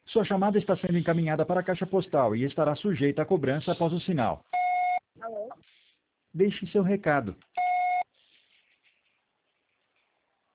Sua chamada está sendo encaminhada para a caixa postal e estará sujeita a cobrança após o sinal. Alô? Deixe seu recado.